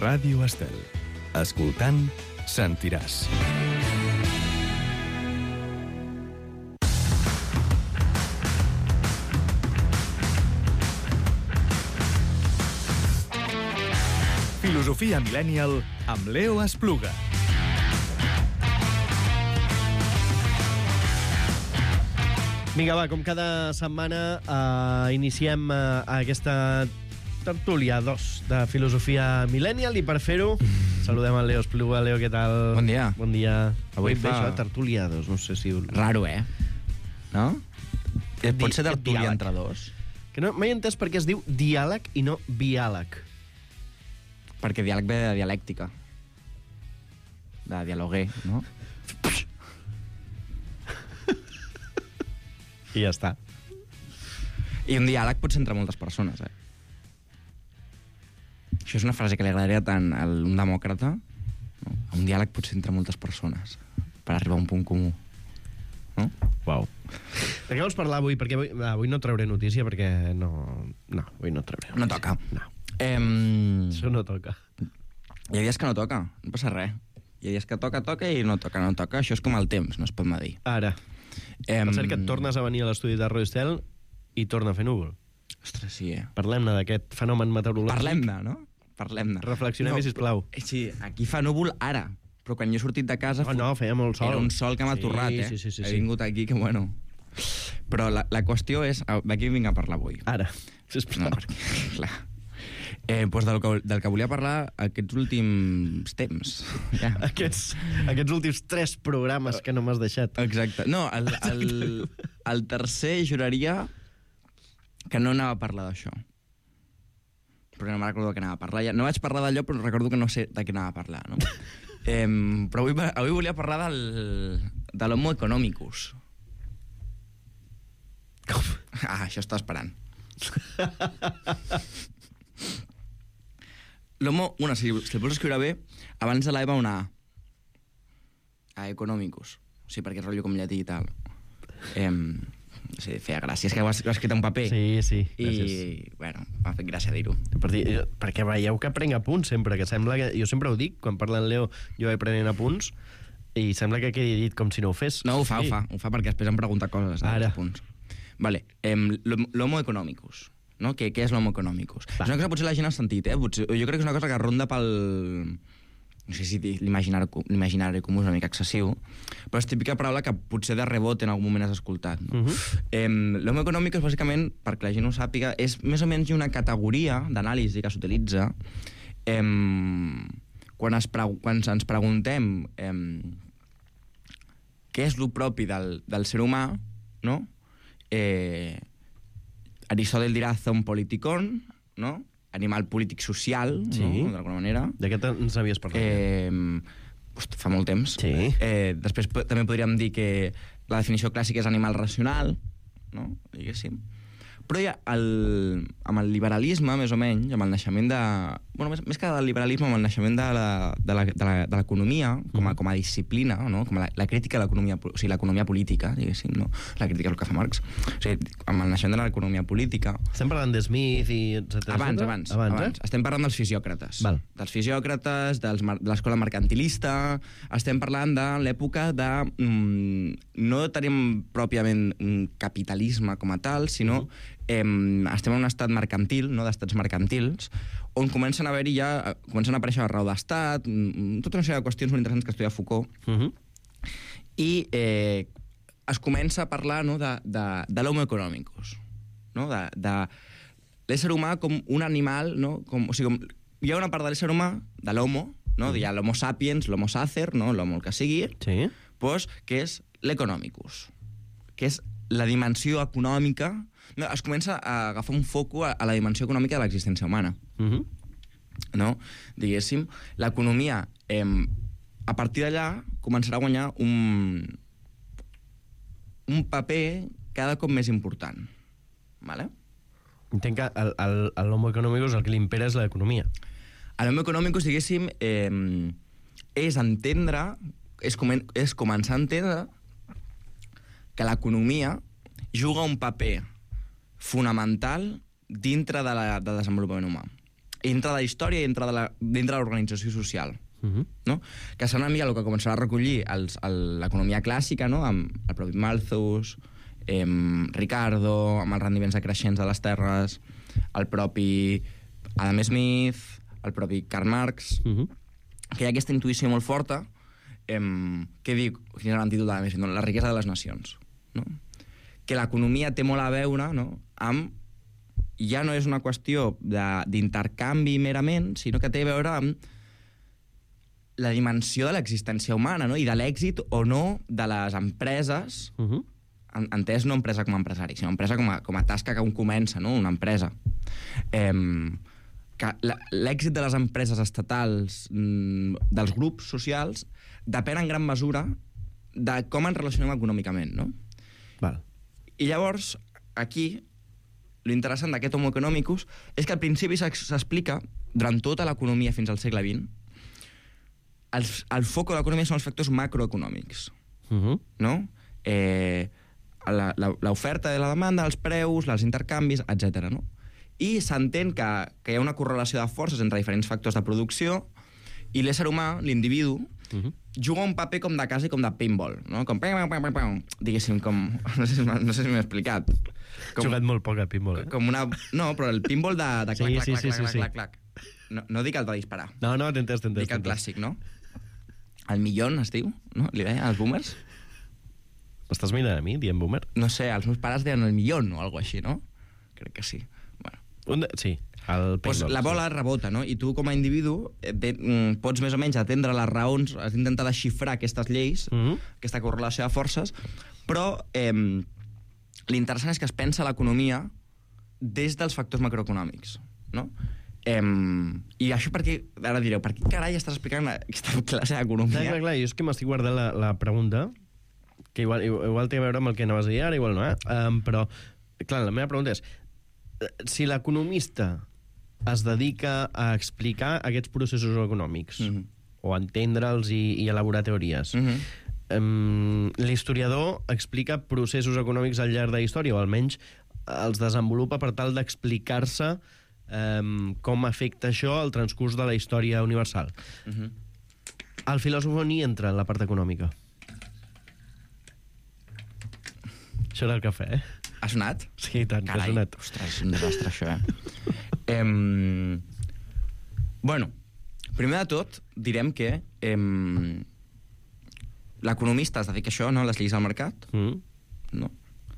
Ràdio Estel. Escoltant, sentiràs. Filosofia Millennial amb Leo Espluga. Vinga, va, com cada setmana iniciem aquesta tertúlia 2 de Filosofia Millennial i per fer-ho saludem el Leo Espluga. Leo, què tal? Bon dia. Bon dia. Avui fa... fa... això, tertúlia 2, no sé si... Raro, no? Pot ser tertúlia diàleg. entre dos? Que no, mai he entès per què es diu diàleg i no biàleg. Perquè diàleg ve de dialèctica. De dialoguer, no? I ja està. I un diàleg pot ser entre moltes persones, Això és una frase que li agradaria tant a un demòcrata. No? Un diàleg pot ser entre moltes persones per arribar a un punt comú. No? Uau. De què vols parlar avui? Perquè avui no trauré notícia perquè no... No, avui no trauré notícia. No toca. No. Això no toca. Hi ha dies que no toca, no passa res. Hi ha dies que toca i no toca. Això és com el temps, no es pot medir. Ara. Per cert que et tornes a venir a l'estudi de Ràdio Estel i torna a fer núvol. Ostres, sí, Parlem-ne d'aquest fenomen meteorològic. Parlem-ne, no? Parlem-ne. Reflexionem-hi, sisplau. Sí, aquí fa núvol ara, però quan jo he sortit de casa... No, feia molt sol. Era un sol que m'ha torrat, Sí. He vingut aquí, que bueno... Però la qüestió és... D'aquí vinc a parlar avui. Ara, sisplau. No, perquè, clar... Doncs del que volia parlar aquests últims temps. Ja. Aquests últims 3 programes que no m'has deixat. Exacte. No, el tercer juraria que no anava a parlar d'això. Perquè no me'n recordo de què anava a parlar. No vaig parlar d'allò, però recordo que no sé de què anava a parlar. No? Però avui volia parlar de l'homo economicus. Com? Això està esperant. L'homo... Bueno, si el vols escriure bé, abans de la E va una A. A economicus. O sigui, perquè és rotllo com llatí i tal. Sí, feia gràcia. És que ho has escrit en paper. Sí, gràcies. I, bueno, m'ha fet gràcia dir-ho. Perquè veieu que prenc apunts sempre, que sembla que... Jo sempre ho dic, quan parla en Leo, jo vaig prenent apunts, i sembla que quedi dit com si no ho fes. No, ho fa, perquè després em pregunta coses. Ara. Apunts. Vale, l'homo economicus. No? Què és l'homo economicus? És una cosa que potser la gent ha sentit, Potser, jo crec que és una cosa que ronda pel... No sé si l'imaginari comú és una mica excessiu, però és típica paraula que potser de rebot en algun moment has escoltat. No? L'homo economicus, bàsicament, perquè la gent ho sàpiga, és més o menys una categoria d'anàlisi que s'utilitza quan ens preguntem què és lo propi del ser humà, no? Aristòtil dirà zoon politikon, no? Animal polític social, sí, no? D'alguna manera. De què ens havies parlat? Fa molt temps. Sí. Després també podríem dir que la definició clàssica és animal racional, no? Diguéssim. Però ja amb el liberalisme, més o menys, amb el naixement de... Bueno, més que del liberalisme, amb el naixement de l'economia com a disciplina, no? Com la crítica a l'economia, o sigui, l'economia política, diguéssim, no? La crítica és el que fa Marx. O sigui, amb el naixement de l'economia política... Estem parlant de Smith i etcètera? Abans. Estem parlant dels fisiòcrates. Val. Dels fisiòcrates, de l'escola mercantilista... Estem parlant de l'època de... No tenim pròpiament un capitalisme com a tal, sinó... estem en un estat mercantil, no d'estats mercantils, on comencen a aparèixer la raó d'estat, tota una sèrie de qüestions molt interessants que estudia Foucault, i es comença a parlar, no, de l'homo economicus, no? De l'ésser humà com un animal, no? O sigui, hi ha una part de l'ésser humà, de l'homo, no? Hi ha l'homo sapiens, l'homo sacer, no? L'homo el que sigui, sí, pues, que és l'economicus, que és la dimensió econòmica. No, es comença a agafar un foco a la dimensió econòmica de l'existència humana. No? Diguéssim, l'economia, a partir d'allà, començarà a guanyar un paper cada cop més important. Vale? Entenc que l'homo economicus el que li impera és l'economia. L'homo economicus, diguéssim, és entendre, és començar a entendre que l'economia juga un paper fonamental dintre del desenvolupament humà. dintre de la història i dintre de l'organització social. No? Que serà una mica el que començarà a recollir l'economia clàssica, no? Amb el propi Malthus, Ricardo, amb els rendiments decreixents de les terres, el propi Adam Smith, el propi Karl Marx, que hi ha aquesta intuïció molt forta que diu, quin és l'antídot d'Adam Smith, no? La riquesa de les nacions. No? Que l'economia té molt a veure, no? Amb ja no és una qüestió d'intercanvi merament, sinó que té a veure amb la dimensió de l'existència humana, no? I de l'èxit o no de les empreses, entès no empresa com a empresari, sinó empresa com a tasca que un comença, no? Una empresa. Que l'èxit de les empreses estatals, dels grups socials, depèn en gran mesura de com ens relacionem econòmicament, no? Val. I llavors, aquí, l'interessant d'aquest Homo economicus és que al principi s'explica, durant tota l'economia fins al segle XX, el foc de l'economia són els factors macroeconòmics, no? L'oferta i la demanda, els preus, els intercanvis, etc. No? I s'entén que hi ha una correlació de forces entre diferents factors de producció i l'ésser humà, l'individu, juga un paper com de casa i com de pinball, no? Com diguéssim, com... No sé si m'he explicat. He jugat molt poc a pinball, eh? Com una... No, però el pinball de clac, Sí. clac, clac. No dic el de disparar. No, t'he entès. Dic el clàssic, no? El millón es diu, no? Li deien els boomers? M'estàs mirant a mi, dient boomer? No sé, els meus pares deien el millón o alguna així, no? Crec que sí. Bueno. Sí, el pues la bola rebota, no? I tu, com a individu, pots més o menys atendre les raons, has d'intentar desxifrar aquestes lleis, aquesta correlació de forces, però l'interessant és que es pensa l'economia des dels factors macroeconòmics, no? I això perquè, ara direu, per què carai estàs explicant aquesta classe d'economia? Clar, jo és que m'estic guardant la pregunta, que igual té a veure amb el que anaves a dir ara, igual no, però, clar, la meva pregunta és, si l'economista es dedica a explicar aquests processos econòmics, o a entendre'ls i elaborar teories, l'historiador explica processos econòmics al llarg de la història, o almenys els desenvolupa per tal d'explicar-se com afecta això el transcurs de la història universal. El filòsof on hi entra en la part econòmica? Això era el cafè, eh? Ha sonat? Sí, tant, carai, que ha sonat. Ostres, és un desastre, això, Bueno, primer de tot, direm que l'economista es dedica a això, no? Les lleis del mercat, no?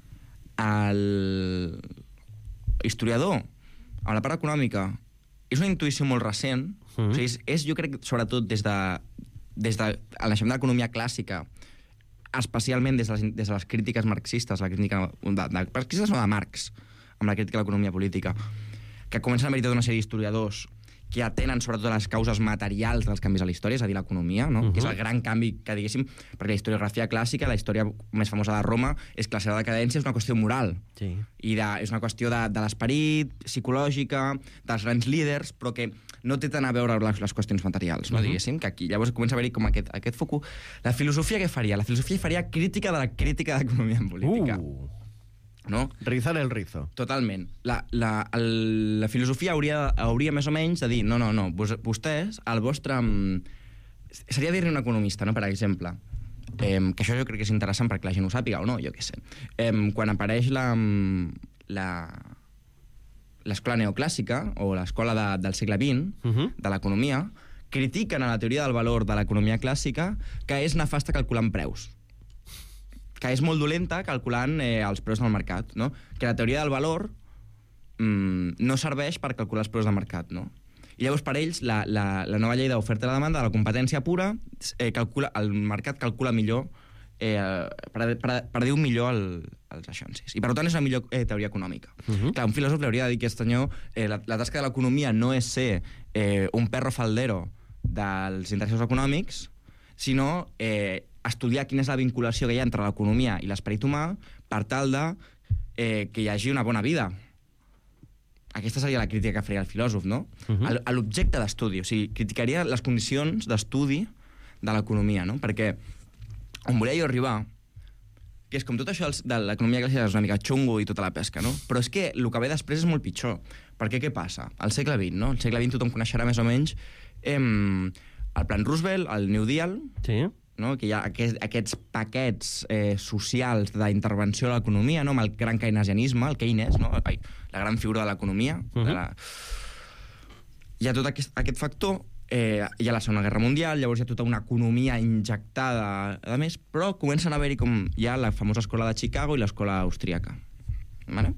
L'historiador, amb la part econòmica, és una intuïció molt recent. O sigui, és, jo crec, sobretot des del naixement de l'economia clàssica, especialment des de les crítiques marxistes, la crítica marxistes no de Marx, amb la crítica a l'economia política, que comencen a haver-hi tota una sèrie d'historiadors que atenen sobretot les causes materials dels canvis a la història, és a dir, l'economia, no? Que és el gran canvi que, diguéssim, perquè la historiografia clàssica, la història més famosa de Roma, és que la seva decadència és una qüestió moral. Sí. I és una qüestió de l'esperit, psicològica, dels grans líders, però que no té tant a veure amb les qüestions materials, no? Diguéssim, que aquí llavors comença a haver-hi com aquest focus. La filosofia què faria? La filosofia faria crítica de la crítica d'economia en política. No? Rizar el rizo. Totalment. La filosofia hauria més o menys de dir no, vostès, el vostre... Seria dir-ne un economista, no? Per exemple, que això jo crec que és interessant perquè la gent ho sàpiga o no, jo què sé. Quan apareix l'escola neoclàssica o l'escola del segle XX, de l'economia, critiquen a la teoria del valor de l'economia clàssica que és nefasta calculant preus, que és molt dolenta calculant els preus del mercat, no? Que la teoria del valor no serveix per calcular els preus del mercat, no? I llavors, per ells, la nova llei d'oferta i la demanda, de la competència pura, el mercat calcula millor, prediu millor els aixonsis. I, per tant, és una millor teoria econòmica. Clar, un filòsof li hauria de dir que aquest senyor, la tasca de l'economia no és ser un perro faldero dels interessos econòmics, sinó estudiar quina és la vinculació que hi ha entre l'economia i l'esperit humà per tal de que hi hagi una bona vida. Aquesta seria la crítica que faria el filòsof, no? L'objecte d'estudi, o sigui, criticaria les condicions d'estudi de l'economia, no? Perquè on volia jo arribar, que és com tot això de l'economia clàssica és una mica xungo i tota la pesca, no? Però és que el que ve després és molt pitjor, Perquè què passa? Al segle XX, no? Al segle XX tothom coneixerà més o menys el Plan Roosevelt, el New Deal, Sí. no? Que hi ha aquests paquets socials d'intervenció a l'economia, no? Amb el gran keynesianisme, el Keynes, no? La gran figura de l'economia. Hi ha tot aquest factor, hi ha la Segona Guerra Mundial, llavors hi ha tota una economia injectada, a més, però comencen a haver-hi com hi ha la famosa escola de Chicago i l'escola austríaca. Vale?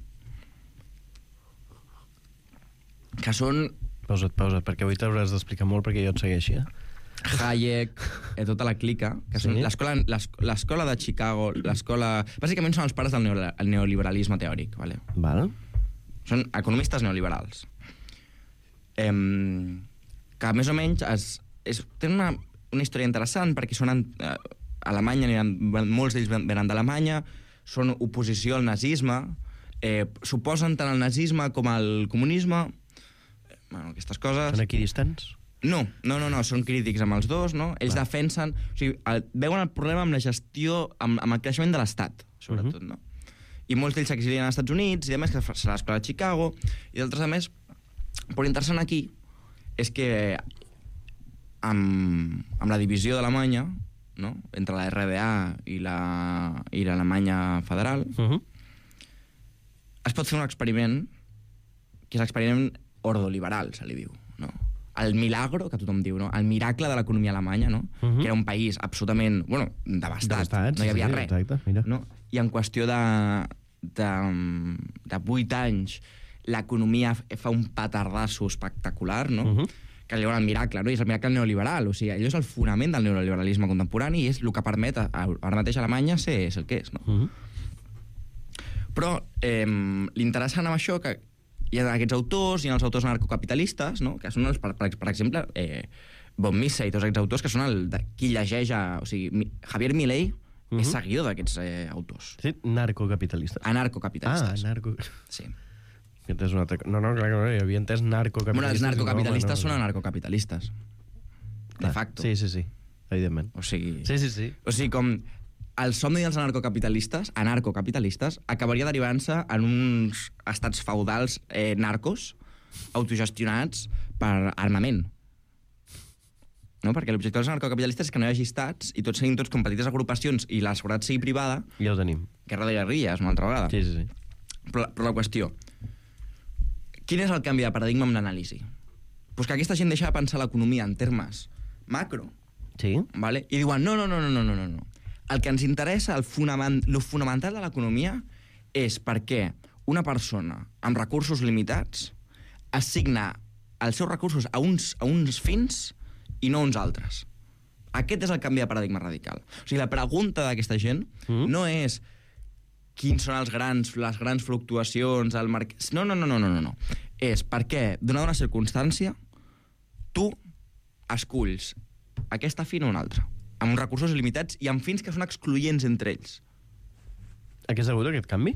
Que són Pausa't, perquè avui t'hauràs d'explicar molt perquè jo et segueixi, Hayek, tota la clica, que són l'escola de Chicago, l'escola... Bàsicament són els pares del neoliberalisme teòric, vale? Val. Són economistes neoliberals. Que més o menys tenen una història interessant perquè són a Alemanya, molts d'ells venen d'Alemanya, són oposició al nazisme, suposen tant el nazisme com el comunisme, bueno, aquestes coses... Són equidistants? No, són crítics amb els dos, no? Ells defensen... O sigui, veuen el problema amb la gestió, amb el creixement de l'Estat, sobretot, no? I molts d'ells s'exilien als Estats Units, i a més que serà l'escola de Chicago, i d'altres, a més, però interessant aquí és que amb la divisió d'Alemanya, no? Entre la RDA i l'Alemanya federal, es pot fer un experiment, que és l'experiment ordoliberal, se li diu, no? El milagro, que tothom diu, no? El miracle de l'economia alemanya, no? Que era un país absolutament, bueno, devastat, no hi havia res. Exacte, mira. No? I en qüestió de 8 anys l'economia fa un petardasso espectacular, no? Que li diuen el miracle, no? I és el miracle neoliberal, o sigui, allò és el fonament del neoliberalisme contemporani i és el que permet ara mateix a Alemanya ser el que és, no? Però l'interessant amb això que hi ha aquests autors, hi ha els autors anarcocapitalistes, no? Que són, per exemple, von Mises i tots aquests autors, que són qui llegeix... O sigui, Javier Milei és seguidor d'aquests autors. Sí, narcocapitalistes. Anarcocapitalistes. Sí. Aquest és un altre... No, clar, jo havia entès narcocapitalistes. Bueno, els narcocapitalistes són anarcocapitalistes. De facto. Sí, evidentment. O sigui... Sí. O sigui, com el somni dels anarcocapitalistes acabaria derivant-se en uns estats feudals narcos autogestionats per armament. No? Perquè l'objectiu dels anarcocapitalistes és que no hi hagi estats i tots siguin tots com petites agrupacions i la seguretat sigui privada. Ja ho tenim. Guerra de guerrilles, una altra vegada. Sí. Però la qüestió, quin és el canvi de paradigma amb l'anàlisi? Pues que aquesta gent deixa de pensar l'economia en termes macro, Sí. vale? I diuen, no. El que ens interessa, lo fonamental de l'economia és perquè una persona amb recursos limitats assigna els seus recursos a uns fins i no a uns altres. Aquest és el canvi de paradigma radical. O sigui, la pregunta d'aquesta gent no és quins són les grans fluctuacions al mercat... No. És perquè, donada una circumstància, tu esculls aquesta fi o una altra, amb uns recursos limitats i amb fins que són excloents entre ells. A què és degut aquest canvi?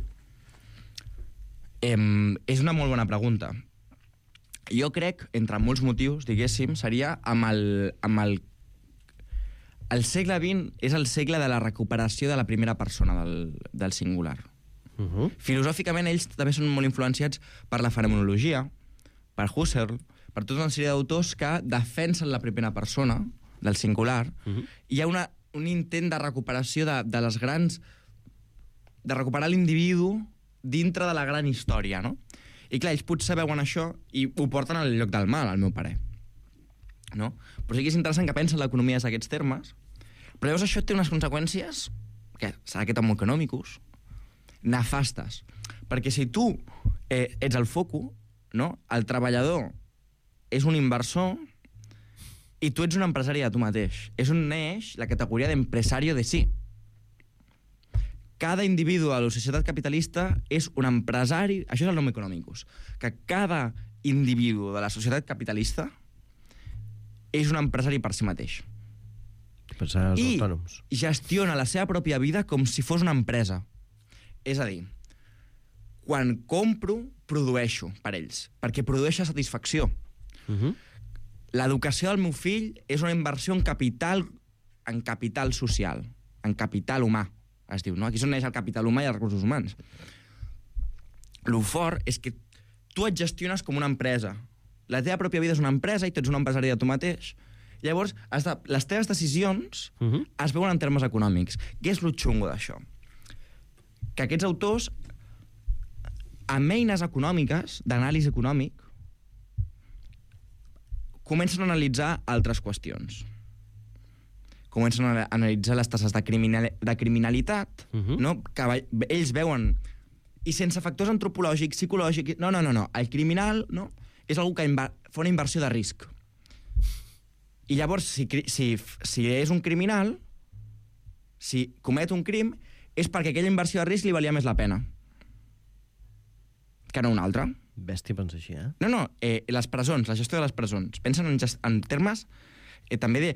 És una molt bona pregunta. Jo crec, entre molts motius, diguéssim, seria amb el segle XX és el segle de la recuperació de la primera persona del singular. Filosòficament, ells també són molt influenciats per la fenomenologia, per Husserl, per tota una sèrie d'autors que defensen la primera persona del singular. Hi ha un intent de recuperació de les grans... de recuperar l'individu dintre de la gran història, no? I clar, ells potser veuen això i ho porten al lloc del mal, al meu parer. No? Però sí que és interessant que pensen l'economia d'aquests termes, però llavors això té unes conseqüències, que serà que molt econòmicos, nefastes. Perquè si tu ets el foco, no? El treballador és un inversor i tu ets un empresari de tu mateix. És on neix la categoria d'empresario de sí. Cada individu de la societat capitalista és un empresari... Això és el nom econòmicus. Que cada individu de la societat capitalista és un empresari per si mateix. Pensar els autònoms. I gestiona la seva pròpia vida com si fos una empresa. És a dir, quan compro, produeixo per ells, perquè produeixo satisfacció. L'educació del meu fill és una inversió en capital social, en capital humà, es diu, no? Aquí és on neix el capital humà i els recursos humans. Lo fort és que tu et gestiones com una empresa. La teva pròpia vida és una empresa i tu ets un empresari de tu mateix. Llavors, les teves decisions es veuen en termes econòmics. Què és lo xungo d'això? Que aquests autors, amb eines econòmiques, d'anàlisi econòmic, comencen a analitzar altres qüestions. Comencen a analitzar les tasses de criminalitat, no? Que ells veuen, i sense factors antropològics, psicològics... No. El criminal, no? És algú que fa una inversió de risc. I llavors, si és un criminal, si comet un crim, és perquè aquella inversió de risc li valia més la pena que no una altra. Bèstia, pensa així, eh? No, les presons, la gestió de les presons. Pensen en termes també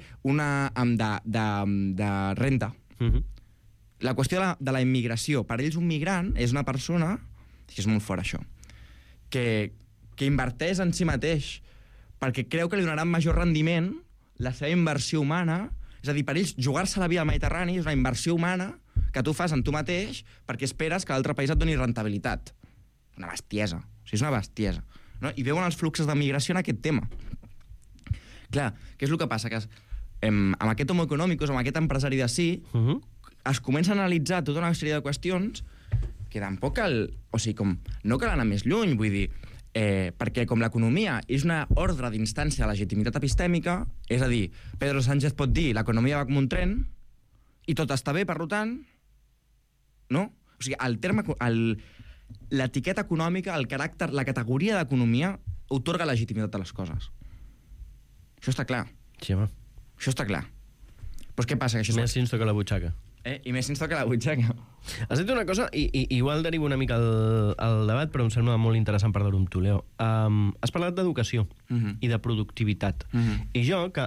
de renta. La qüestió de la immigració. Per ells un migrant és una persona, és molt fort això, que inverteix en si mateix perquè creu que li donaran major rendiment la seva inversió humana. És a dir, per ells jugar-se la vida al Mediterrani és una inversió humana que tu fas en tu mateix perquè esperes que l'altre país et doni rentabilitat. Una bestiesa. O sigui, és una bestiesa. No? I veuen els fluxos de migració en aquest tema. Clar, què és el que passa? Que amb aquest homo econòmicus, amb aquest empresari de sí, es comença a analitzar tota una sèrie de qüestions que tampoc cal... O sigui, com, no cal anar més lluny, vull dir... perquè com l'economia és una ordre d'instància de legitimitat epistèmica, és a dir, Pedro Sánchez pot dir l'economia va com un tren i tot està bé, per tant, no? O sigui, el terme... L'etiqueta econòmica, el caràcter, la categoria d'economia otorga legitimitat a les coses. Això està clar. Sí, home. Això està clar. Però què passa? Que això més si ens toca la butxaca. I més si ens toca la butxaca. Has dit una cosa, i igual derivo una mica al debat, però em sembla molt interessant parlar-ho amb tu, Leo. Has parlat d'educació i de productivitat. I jo, que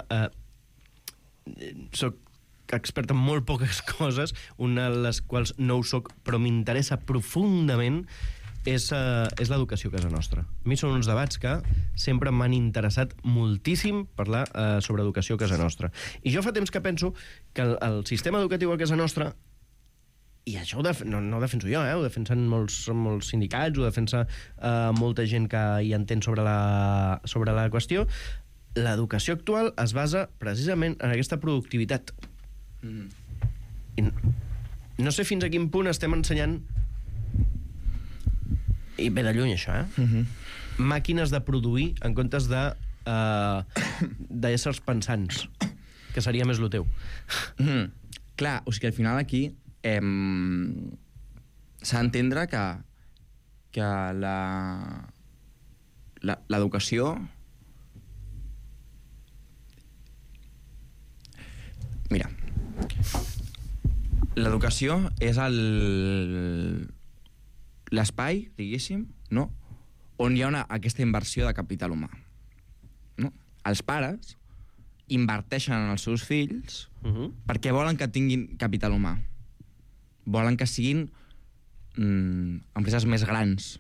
soc expert en molt poques coses, una de les quals no ho soc, però m'interessa profundament, és l'educació a casa nostra. A mi són uns debats que sempre m'han interessat moltíssim parlar sobre educació a casa nostra. I jo fa temps que penso que el sistema educatiu a casa nostra, i això no ho defenso jo, ho defensen molts sindicats, ho defensa molta gent que hi entén sobre la qüestió, l'educació actual es basa precisament en aquesta productivitat. I no sé fins a quin punt estem ensenyant, i ve de lluny això, màquines de produir en comptes d'éssers pensants, que seria més lo teu. Clar, o sigui, al final aquí s'ha d'entendre que l'educació... Mira, l'educació és l'espai, diguéssim, no? On hi ha aquesta inversió de capital humà. No? Els pares inverteixen en els seus fills perquè volen que tinguin capital humà. Volen que siguin empreses més grans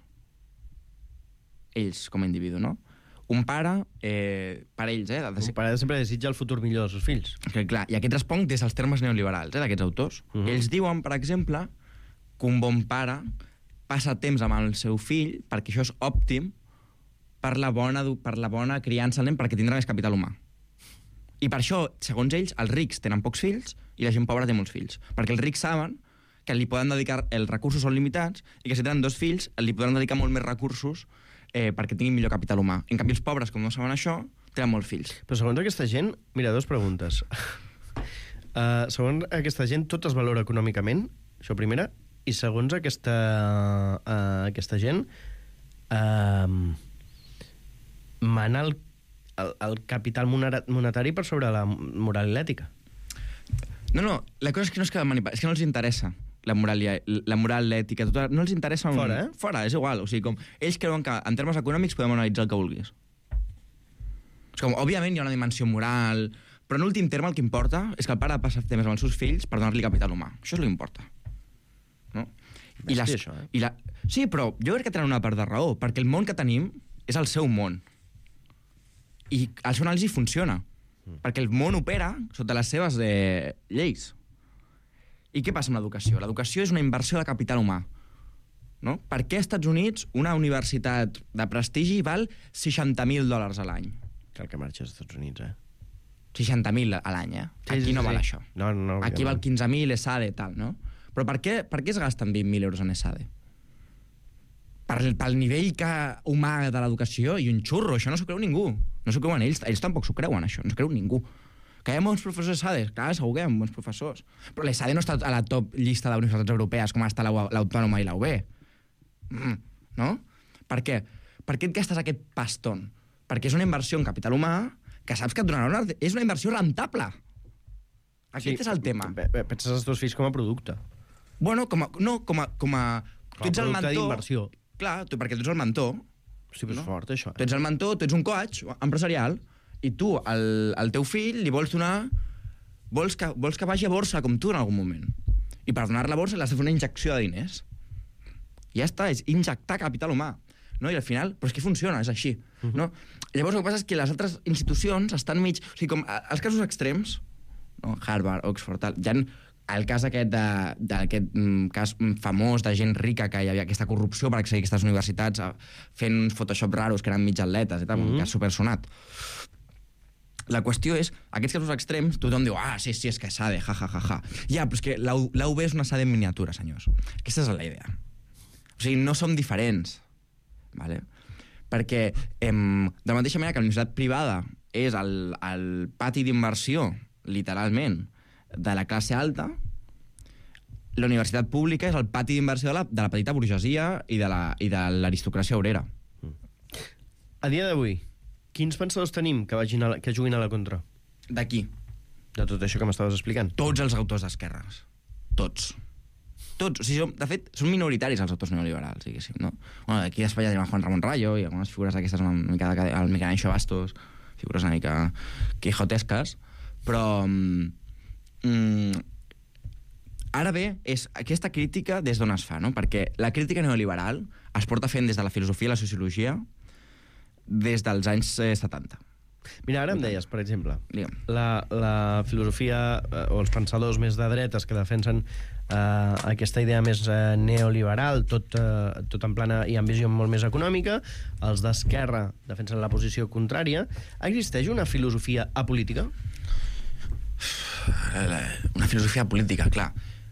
ells com a individu, no? Un pare, per ells, un pare sempre desitja el futur millor dels seus fills. Clar, i aquest responc des dels termes neoliberals, d'aquests autors. Ells diuen, per exemple, que un bon pare passa temps amb el seu fill perquè això és òptim per la bona criança del nen, perquè tindrà més capital humà. I per això, segons ells, els rics tenen pocs fills i la gent pobra té molts fills. Perquè els rics saben que li poden dedicar... Els recursos són limitats i que si tenen 2 fills li poden dedicar molt més recursos perquè tinguin millor capital humà. En canvi, els pobres, com no saben això, tenen molts fills. Però segons aquesta gent... Mira, 2 preguntes. Segons aquesta gent, tot es valora econòmicament, això primera, i segons aquesta gent, mana el capital monetari per sobre la moral i l'ètica. No, la cosa és que no és que és que no els interessa la moral, l'ètica, tot, no els interessa... Fora, Fora, és igual. O sigui, com, ells creuen que en termes econòmics podem analitzar el que vulguis. És com, òbviament hi ha una dimensió moral, però en últim terme el que importa és que el pare passa temps amb els seus fills per donar-li capital humà. Això és el que importa. No? Això, Sí, però jo crec que tenen una part de raó, perquè el món que tenim és el seu món. I el seu anàlisi funciona, perquè el món opera sota les seves lleis. I què passa amb l'educació? L'educació és una inversió de capital humà. no? Per què als Estats Units una universitat de prestigi val $60.000 a l'any? Cal que marxi als Estats Units, 60.000 a l'any, Aquí no val això. No, Aquí val 15.000, ESADE, tal, no? Però per què es gasten 20.000 euros en ESADE? Pel nivell humà de l'educació i un xurro, això no s'ho creu ningú. No s'ho creuen ells tampoc s'ho creuen, això, no s'ho creu ningú. Que hi ha bons professors ESADE, clar, segur que hi ha bons professors. Però l'ESADE no està a la top llista d'universitats europees com està l'Autònoma i la UB. No? Per què? Per què et gastes aquest paston? Perquè és una inversió en capital humà que saps que et donarà és una inversió rentable. Aquest és el tema. Penses els teus fills com a producte. Bueno, com a tu ets el mentor. D'inversió. Clar, perquè tu ets el mentor. Sí, però és fort, això. Tu ets el mentor, tu ets un coach empresarial, i tu, al teu fill, li vols donar... Vols que vagi a borsa, com tu, en algun moment. I per donar la borsa l'has de fer una injecció de diners. Ja està, és injectar capital humà. No? I al final, però és que funciona, és així. No? Llavors el que passa és que les altres institucions estan mig... O sigui, com els casos extrems, no? Harvard, Oxford, tal, hi ha el cas aquest d'aquest cas famós de gent rica que hi havia aquesta corrupció per accedir a aquestes universitats fent uns Photoshop raros que eren mig atletes i tal, un cas supersonat. La qüestió és, aquests casos extrems, tothom diu, sí, és que SADE, ja. Ja, però és que la UB és una SADE en miniatura, senyors. Aquesta és la idea. O sigui, no som diferents. Vale? Perquè de la mateixa manera que la universitat privada és el pati d'inversió, literalment, de la classe alta, la universitat pública és el pati d'inversió de la petita burgesia i de l'aristocràcia obrera. A dia d'avui, quins pensadors tenim que juguin a la contra? D'aquí. De tot això que m'estaves explicant? Tots els autors d'esquerres. Tots. O sigui, de fet, són minoritaris els autors neoliberals, diguéssim, no? Bueno, aquí a Espanya tenim Juan Ramon Rayo i algunes figures d'aquestes una mica el Miguel Anxo Bastos, figures una mica quijotesques, però ara bé, és aquesta crítica des d'on es fa, no? Perquè la crítica neoliberal es porta fent des de la filosofia i la sociologia des dels anys 70. Mira, ara em deies, per exemple, Digue'm. la filosofia o els pensadors més de dretes que defensen aquesta idea més neoliberal, tot en plana i amb visió molt més econòmica, els d'esquerra defensen la posició contrària. Existeix una filosofia apolítica? Una filosofia política, clar.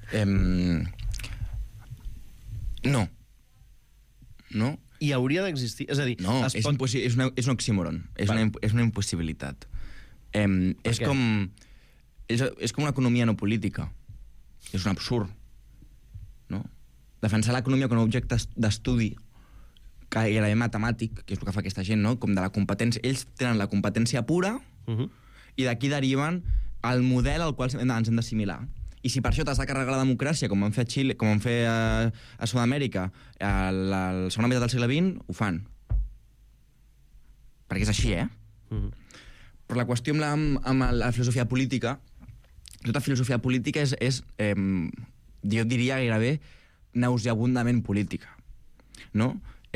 No. No? I hauria d'existir? És a dir, no, és un oxímoron. És una impossibilitat. És com una economia no política. És un absurd. No? Defensar l'economia com a objecte d'estudi gairebé matemàtic, que és el que fa aquesta gent, no? Com de la competència. Ells tenen la competència pura i d'aquí deriven el model al qual ens hem d'assimilar. I si per això t'has de carregar la democràcia, com van fer a Xile, com van fer a Sud-amèrica, a la segona meitat del segle XX, ho fan. Perquè és així, Però la qüestió amb la filosofia política, tota filosofia política és jo diria gairebé nauseabundament política. No?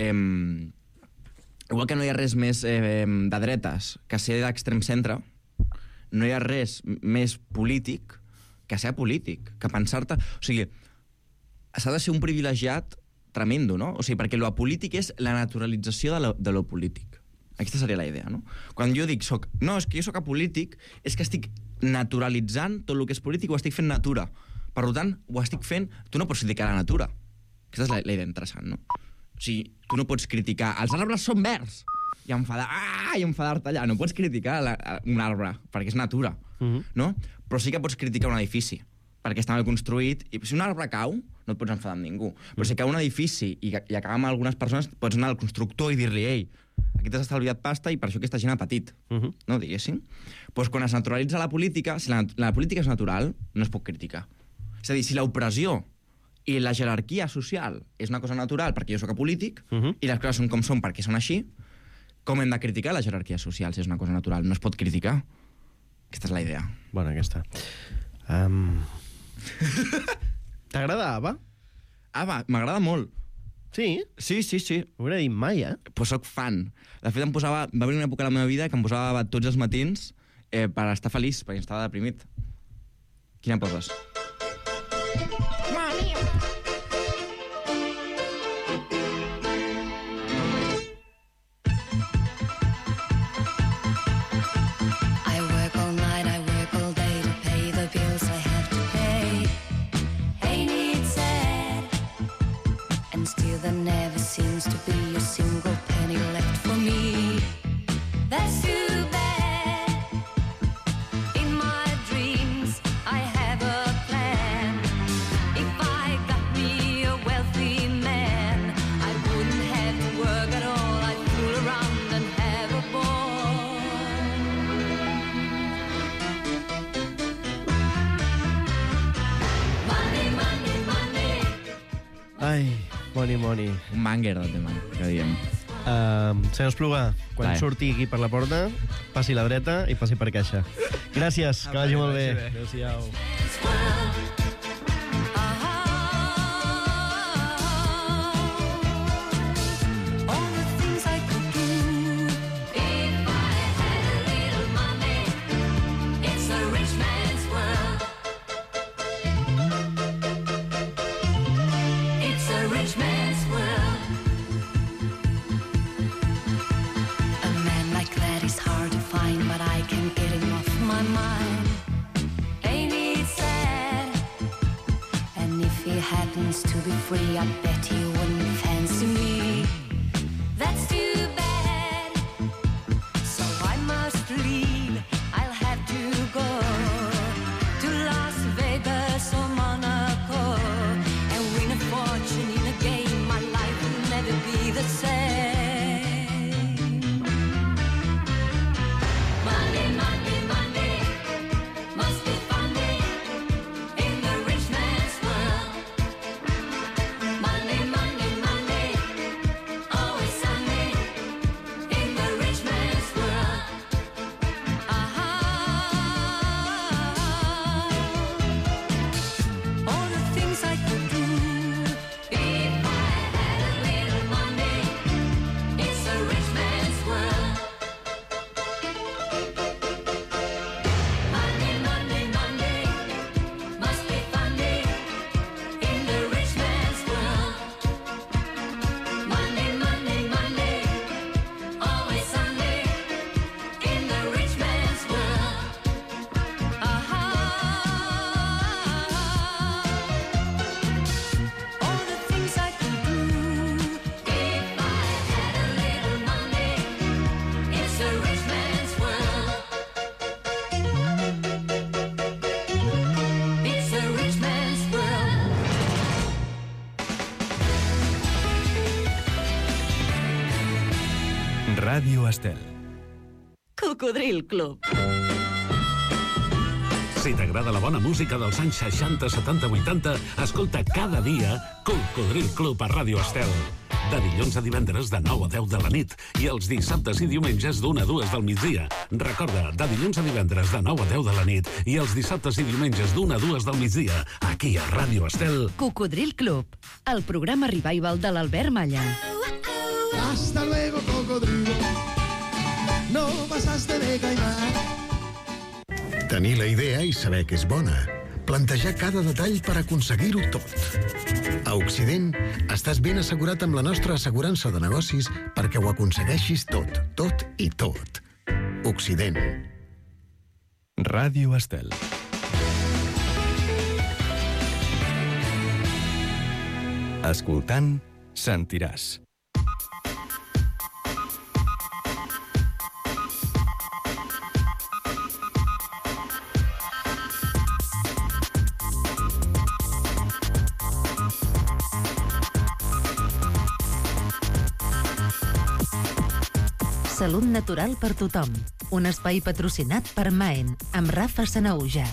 Igual que no hi ha res més de dretes que ser d'extrem centre, no hi ha res més polític que ser polític, que pensar-te... O sigui, s'ha de ser un privilegiat tremendo, no? O sigui, perquè lo apolític és la naturalització de lo polític. Aquesta seria la idea, no? Quan jo dic, és que jo soc apolític, és que estic naturalitzant tot el que és polític, ho estic fent natura. Per tant, ho estic fent... Tu no pots criticar la natura. Aquesta és la idea interessant, no? O sigui, tu no pots criticar... Els arbres són verds! I enfadar-te allà. No pots criticar un arbre, perquè és natura, no? Però sí que pots criticar un edifici, perquè està mal construït, i si un arbre cau, no et pots enfadar amb ningú. Però si cau un edifici i acaba amb algunes persones, pots anar al constructor i dir-li, ei, aquí t'has estalviat pasta i per això aquesta gent ha patit, no, diguéssim? Doncs quan es naturalitza la política, si la política és natural, no es pot criticar. És a dir, si l'opressió i la jerarquia social és una cosa natural perquè jo soc apolític, i les coses són com són perquè són així, com hem de criticar la jerarquia social si és una cosa natural? No es pot criticar. Aquesta és la idea. Bona, aquesta. T'agrada ABBA? ABBA, m'agrada molt. Sí? Sí. Ho hauria dit mai, Pues soc fan. De fet, va venir una època a la meva vida que em posava ABBA tots els matins per estar feliç, perquè estava deprimit. Quina poses? dimoni. Un banger del tema, que diem. Senyor Espluga, quan Vale. surti aquí per la porta, passi a la dreta i passi per caixa. Gràcies, que vagi molt bé. Adéu-siau. Happens to be free, I bet he wouldn't fancy me. That's too bad. So I must leave. I'll have to go to Las Vegas or Monaco and win a fortune in a game. My life will never be the same. Monday, Monday, Monday must be funny in the rich man's world. Monday, Monday, Monday, always Sunday in the rich man's world. All the things I could do if I had a little money. It's a rich man's world. Monday, Monday, Monday must be funny in the rich man's world. Monday, Monday, Monday, always Sunday in the rich man's world. All the things I could do if I had a little money. It's a rich man's world. It's a rich man's world. Ràdio Estel. Cocodril Club. Si t'agrada la bona música dels anys 60, 70, 80, escolta cada dia Cocodril Club a Ràdio Estel. De dilluns a divendres de 9 a 10 de la nit i els dissabtes i diumenges d'1 a 2 del migdia. Recorda, de dilluns a divendres de 9 a 10 de la nit i els dissabtes i diumenges d'1 a 2 del migdia, aquí a Ràdio Estel. Cocodril Club, el programa revival de l'Albert Malla. Hasta luego, cocodrilo. No pasaste de caimán. Tenir la idea i saber que és bona. Plantejar cada detall per aconseguir-ho tot. A Occident, estàs ben assegurat amb la nostra assegurança de negocis perquè ho aconsegueixis tot, tot i tot. Occident. Ràdio Estel. Escoltant, sentiràs. Salut natural per tothom. Un espai patrocinat per Maen, amb Rafa Sanaúja.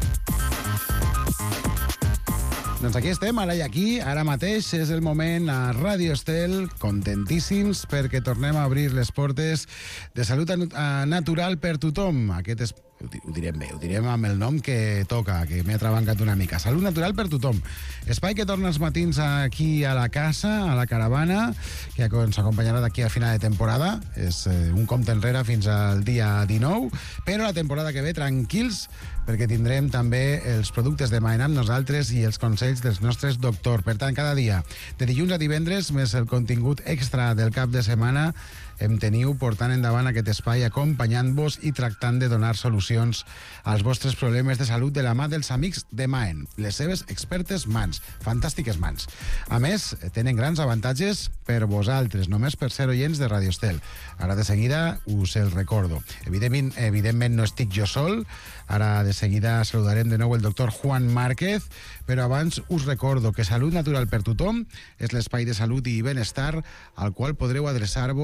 Doncs aquí estem, ara i aquí, ara mateix és el moment a Ràdio Estel, contentíssims perquè tornem a obrir les portes de salut natural per tothom. Aquest és ho direm bé, ho direm amb el nom que toca, que m'he atrabancat una mica. Salut natural per tothom. Espai que torna els matins aquí a la casa, a la caravana, que ens acompanyarà d'aquí a final de temporada. És un compte enrere fins al dia 19, però la temporada que ve, tranquils, perquè tindrem també els productes de Maen amb nosaltres i els consells dels nostres doctors. Per tant, cada dia, de dilluns a divendres, més el contingut extra del cap de setmana, em teniu portant endavant aquest espai acompanyant-vos i tractant de donar solucions als vostres problemes de salut de la mà dels amics de Maen, les seves expertes mans, fantàstiques mans. A més, tenen grans avantatges per vosaltres, només per ser oients de Radio Estel. Ara de seguida us el recordo. Evidentment no estic jo sol, ara de seguida saludarem de nou el doctor Juan Márquez, però abans us recordo que Salut Natural per Tothom és l'espai de salut i benestar al qual podreu adreçar-vos i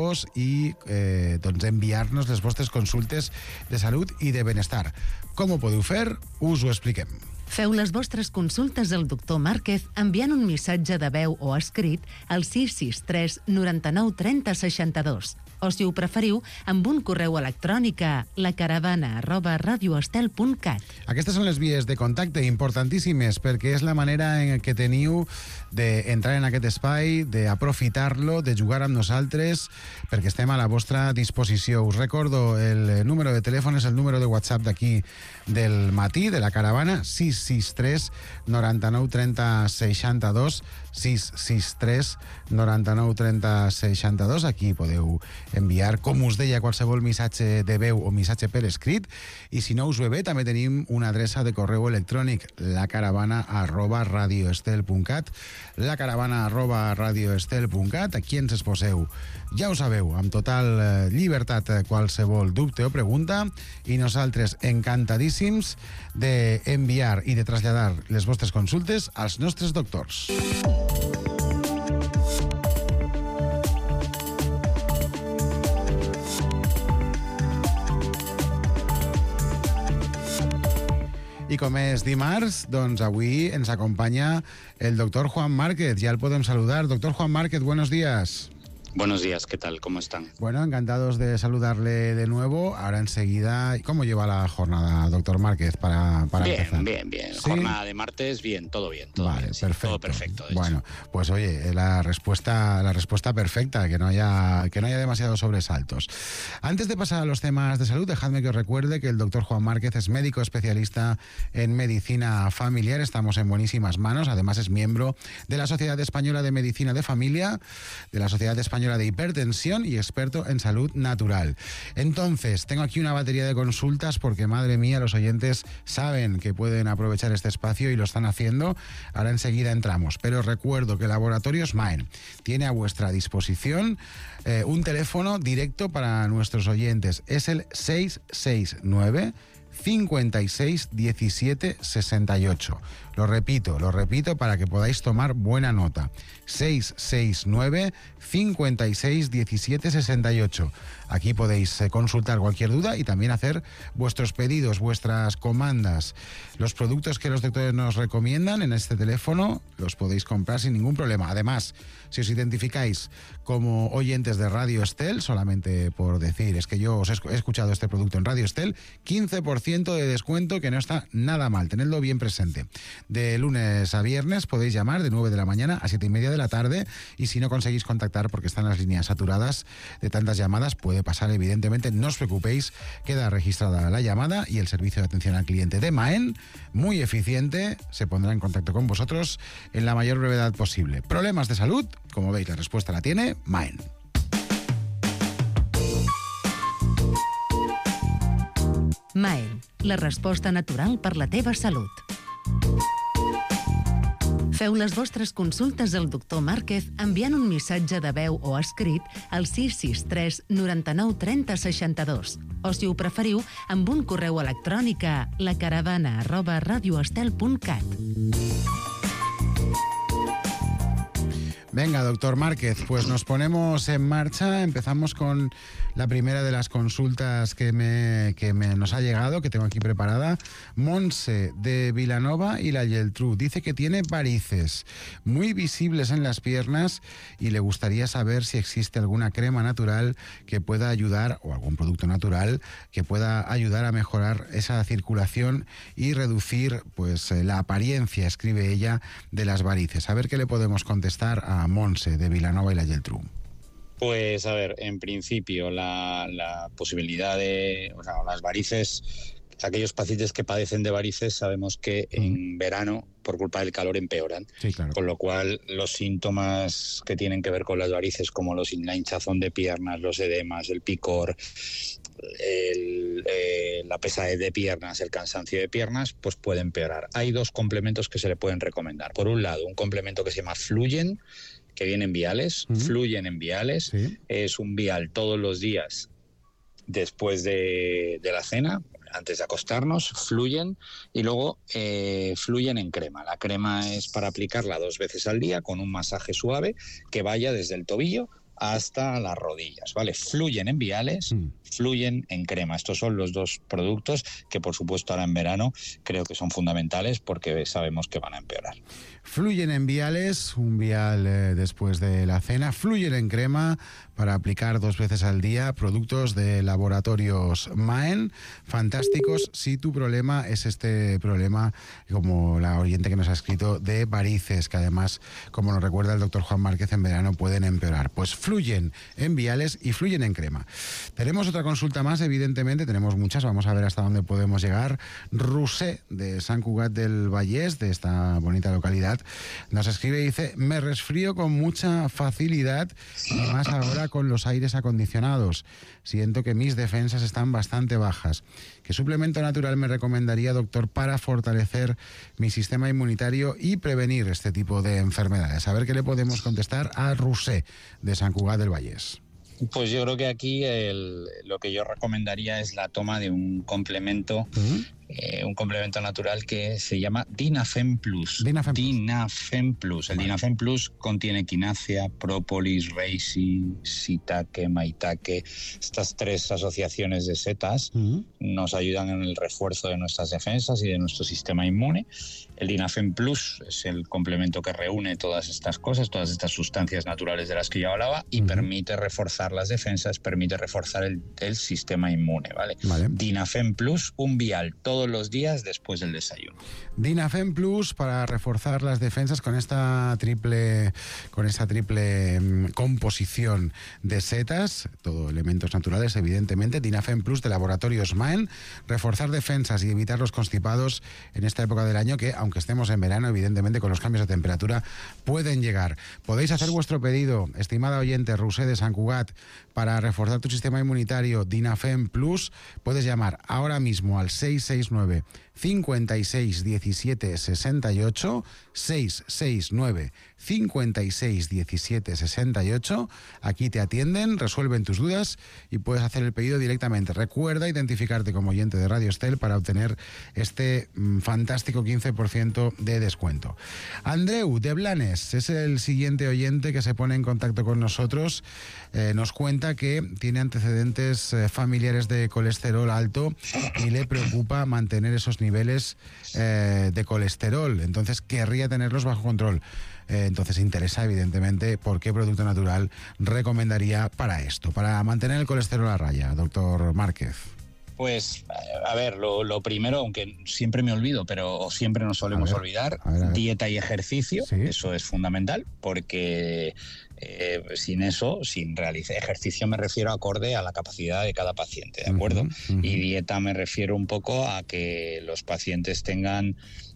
i enviar-nos les vostres consultes de salut i de benestar. Com ho podeu fer? Us ho expliquem. Feu les vostres consultes al doctor Márquez enviant un missatge de veu o escrit al 663 99 30 62. O, si ho preferiu, amb un correu electrònic a lacaravana@radioestel.cat. Aquestes són les vies de contacte importantíssimes perquè és la manera en què teniu d'entrar en aquest espai, d'aprofitar-lo, de jugar amb nosaltres, perquè estem a la vostra disposició. Us recordo, el número de telèfon és el número de WhatsApp d'aquí del matí, de la caravana, 663 99 30 62, 663 99 30 62. Aquí podeu enviar, com us deia, qualsevol missatge de veu o missatge per escrit, i si no us ve bé, també tenim una adreça de correu electrònic, lacaravana@radioestel.cat, lacaravana@radioestel.cat. Aquí ens exposeu, ja ho sabeu, amb total llibertat, qualsevol dubte o pregunta, i nosaltres encantadíssims d'enviar i de traslladar les vostres consultes als nostres doctors. I com és dimarts, doncs avui ens acompanya el doctor Juan Márquez. Ya el podem saludar. Doctor Juan Márquez, buenos días. Buenos días, ¿qué tal? ¿Cómo están? Bueno, encantados de saludarle de nuevo. Ahora enseguida, ¿cómo lleva la jornada, doctor Márquez, para empezar? Bien. ¿Sí? Jornada de martes, bien, todo bien. Vale, bien, sí, perfecto. todo perfecto. Bueno, pues oye, la respuesta perfecta, que no haya demasiados sobresaltos. Antes de pasar a los temas de salud, dejadme que os recuerde que el doctor Juan Márquez es médico especialista en medicina familiar. Estamos en buenísimas manos. Además es miembro de la Sociedad Española de Medicina de Familia, de la Sociedad Española de Hipertensión y experto en salud natural. Entonces, tengo aquí una batería de consultas porque, madre mía, los oyentes saben que pueden aprovechar este espacio y lo están haciendo. Ahora enseguida entramos. Pero recuerdo que Laboratorios Maen tiene a vuestra disposición un teléfono directo para nuestros oyentes. Es el 669 56 17 68. Lo repito para que podáis tomar buena nota. 669 56 17 68. Aquí podéis consultar cualquier duda y también hacer vuestros pedidos, vuestras comandas. Los productos que los doctores nos recomiendan en este teléfono los podéis comprar sin ningún problema. Además, si os identificáis como oyentes de Radio Estel, solamente por decir, es que yo os he escuchado este producto en Radio Estel, 15% de descuento, que no está nada mal. Tenedlo bien presente. De lunes a viernes podéis llamar de 9 de la mañana a 7:30 de la tarde, y si no conseguís contactar porque están las líneas saturadas de tantas llamadas, puede pasar, evidentemente, no os preocupéis, queda registrada la llamada y el servicio de atención al cliente de Maen, muy eficiente, se pondrá en contacto con vosotros en la mayor brevedad posible. Problemas de salud, como veis, la respuesta la tiene Maen. Maen, la resposta natural per la teva salut. Feu les vostres consultes al doctor Márquez enviant un missatge de veu o escrit al 663 99 30 62. O, si ho preferiu, amb un correu electrònic a lacaravana@radioestel.cat. Venga, doctor Márquez, pues nos ponemos en marcha. Empezamos con la primera de las consultas que nos ha llegado, que tengo aquí preparada. Montse, de Vilanova y la Geltrú, dice que tiene varices muy visibles en las piernas y le gustaría saber si existe alguna crema natural que pueda ayudar, o algún producto natural que pueda ayudar a mejorar esa circulación y reducir, pues, la apariencia, escribe ella, de las varices. A ver qué le podemos contestar a Montse, de Vilanova y la Geltrú. Pues a ver, en principio la posibilidad de, o sea, las varices, aquellos pacientes que padecen de varices sabemos que en verano, por culpa del calor, empeoran. Sí, claro. Con lo cual los síntomas que tienen que ver con las varices, como la hinchazón de piernas, los edemas, el picor, la pesadez de piernas, el cansancio de piernas, pues puede empeorar. Hay dos complementos que se le pueden recomendar. Por un lado, un complemento que se llama Fluyen, que viene en viales. Fluyen en viales. Sí. Es un vial todos los días después de la cena, antes de acostarnos, Fluyen, y luego Fluyen en crema. La crema es para aplicarla 2 veces al día con un masaje suave que vaya desde el tobillo hasta las rodillas, ¿vale? Fluyen en viales, fluyen en crema. Estos son los dos productos que, por supuesto, ahora en verano creo que son fundamentales porque sabemos que van a empeorar. Fluyen en viales, un vial después de la cena. Fluyen en crema para aplicar 2 veces al día. Productos de laboratorios Maen, fantásticos si tu problema es este problema, como la oyente que nos ha escrito, de varices, que además, como nos recuerda el doctor Juan Márquez, en verano pueden empeorar. Pues fluyen en viales y fluyen en crema. Tenemos otra consulta más, evidentemente, tenemos muchas, vamos a ver hasta dónde podemos llegar. Roser, de Sant Cugat del Vallès, de esta bonita localidad, nos escribe y dice: me resfrío con mucha facilidad y más ahora con los aires acondicionados. Siento que mis defensas están bastante bajas. ¿Qué suplemento natural me recomendaría, doctor, para fortalecer mi sistema inmunitario y prevenir este tipo de enfermedades? A ver qué le podemos contestar a Roser, de Sant Cugat del Vallès. Pues yo creo que aquí lo que yo recomendaría es la toma de un complemento natural que se llama Dinafem Plus. Dinafem Plus. El Dinafem Plus contiene quinasia, própolis, reishi, shiitake, maitake. Estas 3 asociaciones de setas nos ayudan en el refuerzo de nuestras defensas y de nuestro sistema inmune. El Dinafem Plus es el complemento que reúne todas estas cosas, todas estas sustancias naturales de las que yo hablaba, y permite reforzar las defensas, permite reforzar el sistema inmune, ¿vale? Dinafem Plus, un vial todos los días después del desayuno. Dinafem Plus para reforzar las defensas con esta triple composición de setas, todo elementos naturales, evidentemente. Dinafem Plus de Laboratorios Maen, reforzar defensas y evitar los constipados en esta época del año que, aunque estemos en verano, evidentemente con los cambios de temperatura pueden llegar. Podéis hacer vuestro pedido, estimada oyente, Roser de Sant Cugat, para reforzar tu sistema inmunitario. Dinafem Plus, puedes llamar ahora mismo al 669 56 17 68, 669 56 17 68. Aquí te atienden, resuelven tus dudas y puedes hacer el pedido directamente. Recuerda identificarte como oyente de Radio Estel para obtener este fantástico 15% de descuento. Andreu, de Blanes, es el siguiente oyente que se pone en contacto con nosotros. Nos cuenta que tiene antecedentes familiares de colesterol alto y le preocupa mantener esos niveles de colesterol. Entonces querría tenerlos bajo control. Entonces interesa, evidentemente, por qué producto natural recomendaría para esto, para mantener el colesterol a raya, doctor Márquez. Pues, a ver, lo primero, aunque siempre me olvido, pero siempre nos solemos olvidar, dieta y ejercicio, eso es fundamental, porque sin eso, sin realizar ejercicio, me refiero acorde a la capacidad de cada paciente, ¿de acuerdo? Y dieta me refiero un poco a que los pacientes tengan...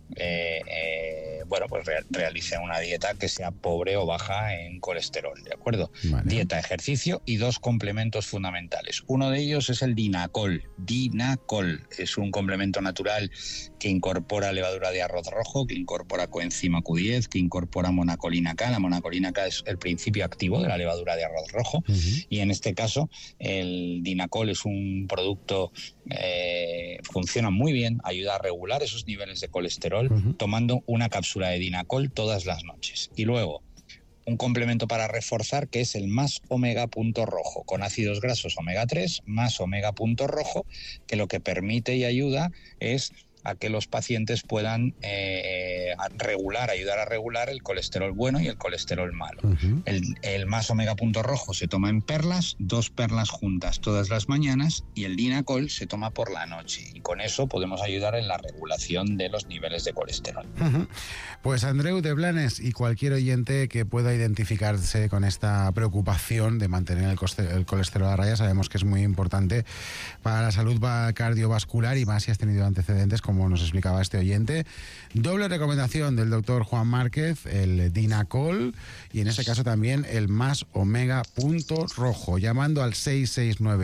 realicen una dieta que sea pobre o baja en colesterol, ¿de acuerdo? Dieta, ejercicio y 2 complementos fundamentales. Uno de ellos es el Dinacol. Dinacol es un complemento natural que incorpora levadura de arroz rojo, que incorpora coenzima Q10, que incorpora monacolina K. La monacolina K es el principio activo de la levadura de arroz rojo, y en este caso el Dinacol es un producto funciona muy bien, ayuda a regular esos niveles de colesterol tomando una cápsula de Dinacol todas las noches. Y luego un complemento para reforzar, que es el más omega punto rojo, con ácidos grasos omega 3 más omega punto rojo, que lo que permite y ayuda es a que los pacientes puedan ayudar a regular el colesterol bueno y el colesterol malo. El más omega punto rojo se toma en perlas, 2 perlas juntas todas las mañanas, y el Dinacol se toma por la noche, y con eso podemos ayudar en la regulación de los niveles de colesterol. Pues Andreu de Blanes, y cualquier oyente que pueda identificarse con esta preocupación de mantener el colesterol a raya, sabemos que es muy importante para la salud cardiovascular, y más si has tenido antecedentes como nos explicaba este oyente. Doble recomendación del doctor Juan Márquez, el Dinacol, y en este caso también el más omega punto rojo, llamando al 669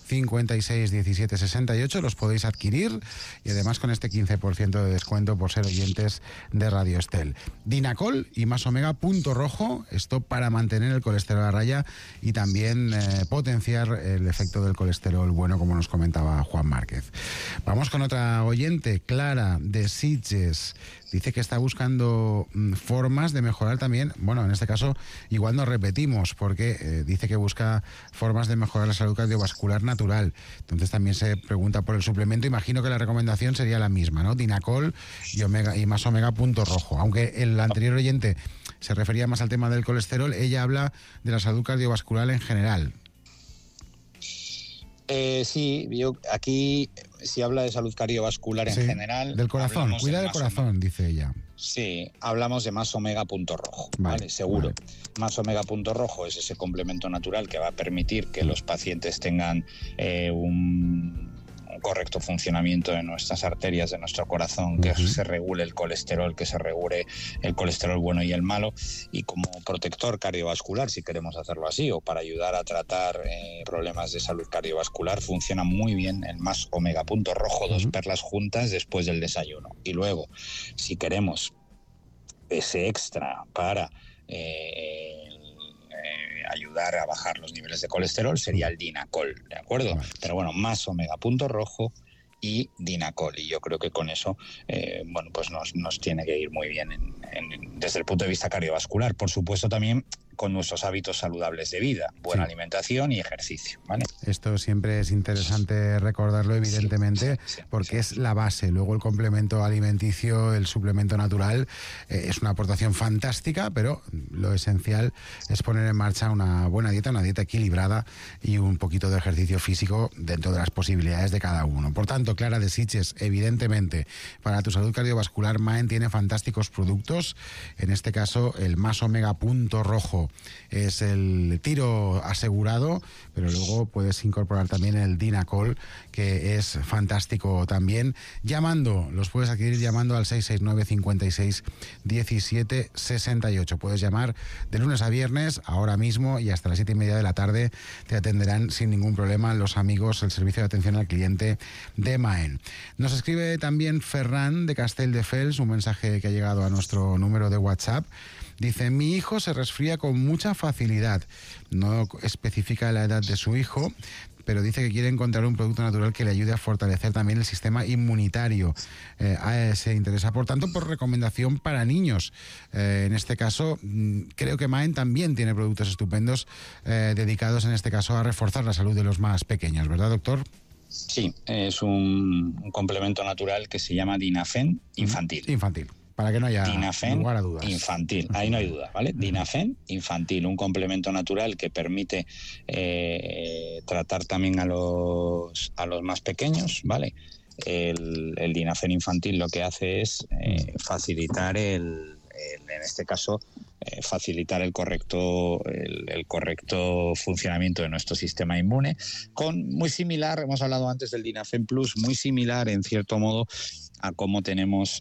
56 17 68. Los podéis adquirir y además con este 15% de descuento por ser oyentes de Radio Estel. Dinacol y Más Omega punto rojo, esto para mantener el colesterol a raya y también potenciar el efecto del colesterol bueno, como nos comentaba Juan Márquez. Vamos con otra oyente, Clara de Sitges. Dice que está buscando formas de mejorar también, bueno, en este caso igual nos repetimos, porque dice que busca formas de mejorar la salud cardiovascular natural. Entonces también se pregunta por el suplemento. Imagino que la recomendación sería la misma, ¿no? Dinacol y Más Omega punto rojo. Aunque el anterior oyente se refería más al tema del colesterol, ella habla de la salud cardiovascular en general. Sí, yo aquí si habla de salud cardiovascular en general. Del corazón, cuida del corazón, dice ella. Sí, hablamos de Más Omega punto rojo, ¿vale? Seguro. Vale. Más Omega punto rojo es ese complemento natural que va a permitir que los pacientes tengan un correcto funcionamiento de nuestras arterias, de nuestro corazón, que se regule el colesterol, que se regule el colesterol bueno y el malo, y como protector cardiovascular, si queremos hacerlo así, o para ayudar a tratar problemas de salud cardiovascular, funciona muy bien el Más Omega punto rojo, 2 perlas juntas después del desayuno. Y luego, si queremos ese extra para ayudar a bajar los niveles de colesterol, sería el Dinacol, ¿de acuerdo? Pero bueno, Más Omega punto rojo y Dinacol, y yo creo que con eso bueno, pues nos tiene que ir muy bien desde el punto de vista cardiovascular. Por supuesto también con nuestros hábitos saludables de vida, buena alimentación y ejercicio, ¿vale? Esto siempre es interesante recordarlo, evidentemente, porque es la base. Luego el complemento alimenticio, el suplemento natural, es una aportación fantástica, pero lo esencial es poner en marcha una buena dieta, una dieta equilibrada y un poquito de ejercicio físico dentro de las posibilidades de cada uno. Por tanto, Clara de Sitges, evidentemente, para tu salud cardiovascular, Maen tiene fantásticos productos. En este caso, el Más Omega punto rojo es el tiro asegurado, pero luego puedes incorporar también el Dinacol, que es fantástico también. Los puedes adquirir llamando al 669 56 17 68. Puedes llamar de lunes a viernes, ahora mismo, y hasta las 7:30 de la tarde te atenderán sin ningún problema los amigos del servicio de atención al cliente de Maen. Nos escribe también Ferran de Castelldefels, un mensaje que ha llegado a nuestro número de WhatsApp. Dice: mi hijo se resfría con mucha facilidad. No especifica la edad de su hijo, pero dice que quiere encontrar un producto natural que le ayude a fortalecer también el sistema inmunitario. Se interesa, por tanto, por recomendación para niños. En este caso, creo que Maen también tiene productos estupendos dedicados, en este caso, a reforzar la salud de los más pequeños, ¿verdad, doctor? Sí, es un complemento natural que se llama Dinafen infantil. Infantil. Para que no haya lugar a dudas. Infantil, ahí no hay duda, ¿vale? Dinafen infantil, un complemento natural que permite tratar también a los más pequeños, ¿vale? El Dinafen infantil lo que hace es facilitar en este caso, facilitar el correcto funcionamiento de nuestro sistema inmune, muy similar, hemos hablado antes del Dinafen Plus, muy similar en cierto modo a cómo tenemos